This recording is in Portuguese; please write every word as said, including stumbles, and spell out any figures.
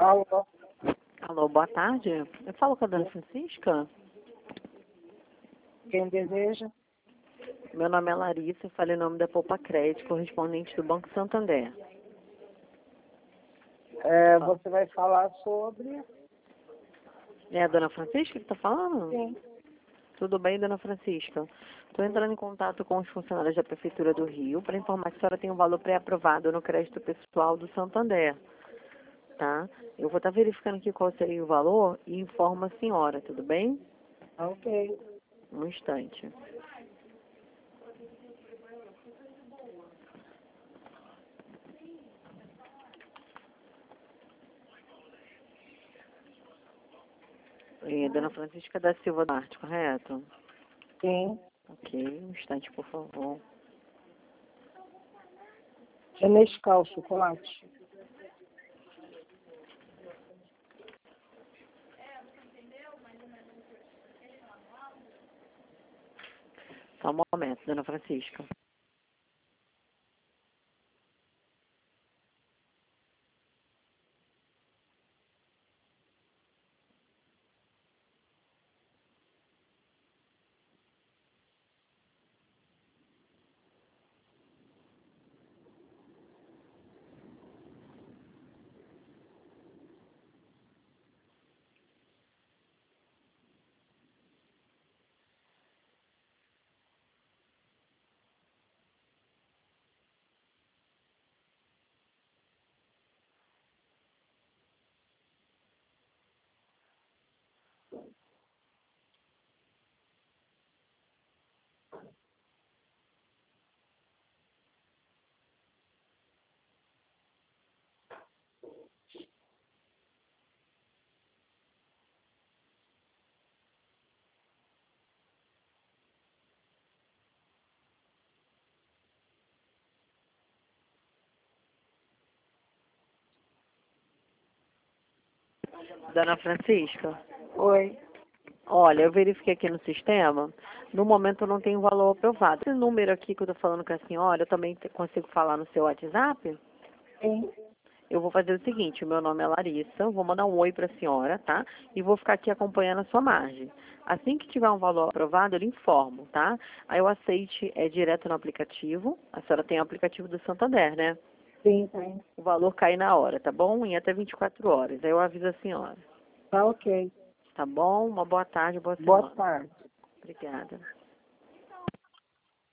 Alô, Alô, boa tarde. Eu falo com a dona Francisca. quem deseja? Meu nome é Larissa, eu falei em nome da Poupa Crédito, correspondente do Banco Santander. É, você vai falar sobre... É a dona Francisca que está falando? Sim. Tudo bem, dona Francisca? Estou entrando em contato com os funcionários da Prefeitura do Rio para informar que a senhora tem um valor pré-aprovado no crédito pessoal do Santander. Tá? Eu vou estar verificando aqui qual seria o valor e informo a senhora, tudo bem? Ok. Um instante. É, dona Francisca da Silva Duarte, correto? Sim. Ok, um instante, por favor. É Nescau, chocolate. Só um momento, dona Francisca. Dona Francisca, Oi. olha, eu verifiquei aqui no sistema, no momento eu não tenho valor aprovado. Esse número aqui que eu estou falando com a senhora, eu também te- consigo falar no seu WhatsApp? Sim. Eu vou fazer o seguinte, o meu nome é Larissa, eu vou mandar um oi para a senhora, tá? E vou ficar aqui acompanhando a sua margem. Assim que tiver um valor aprovado, eu lhe informo, tá? Aí o aceite é direto no aplicativo, a senhora tem o aplicativo do Santander, né? Sim, sim. O valor cai na hora, tá bom? Em até vinte e quatro horas, aí eu aviso a senhora. Tá ok. Tá bom? Uma boa tarde, boa Boa semana. tarde. Obrigada.